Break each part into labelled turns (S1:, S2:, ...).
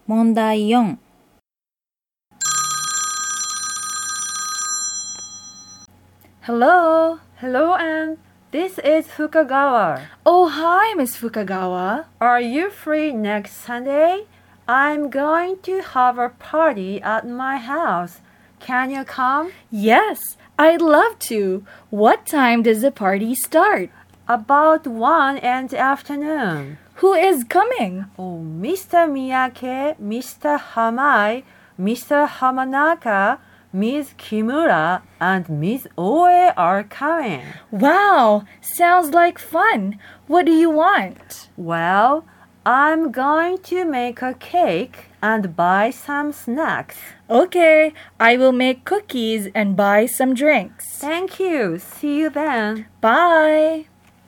S1: 問題4。
S2: Hello, Anne. This is Fukagawa.
S3: Oh, hi, Miss Fukagawa.
S2: Are you free next Sunday? I'm going to have a party at my house. Can you come?
S3: Yes, I'd love to. What time does the party start?
S2: About 1 in the afternoon.
S3: Who is coming?
S2: Oh, Mr. Miyake, Mr. Hamai, Mr. Hamanaka, Ms. Kimura, and Ms. Oe are coming.
S3: Wow, sounds like fun. What do you want?
S2: Well, I'm going to make a cake and buy some snacks.
S3: Okay, I will make cookies and buy some drinks.
S2: Thank you. See you then.
S3: Bye.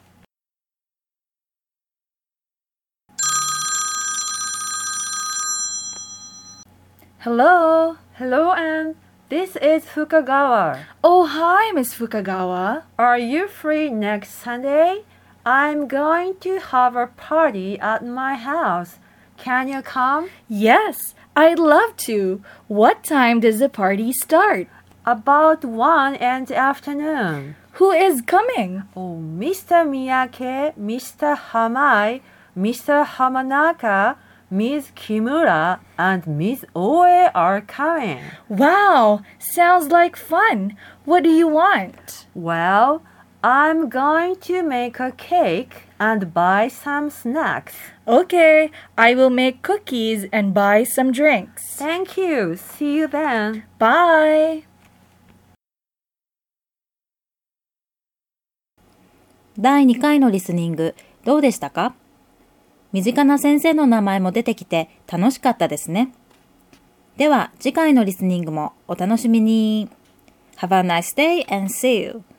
S2: Hello, Anne. This is Fukagawa.
S3: Oh, hi, Miss Fukagawa.
S2: Are you free next Sunday? I'm going to have a party at my house. Can you come?
S3: Yes, I'd love to. What time does the party start?
S2: About 1 in the afternoon.
S3: Who is coming?
S2: Oh, Mr. Miyake, Mr. Hamai, Mr. Hamanaka, Ms. Kimura, and Ms. Oe are coming.
S3: Wow, sounds like fun. What do you want?
S2: Well, I'm going to make a cake and buy some snacks.
S3: Okay, I will make cookies and buy some drinks.
S2: Thank you. See you then.
S3: Bye.
S1: 第2回のリスニング、どうでしたか？身近な先生の名前も出てきて楽しかったですね。では次回のリスニングもお楽しみに。Have a nice day and see you!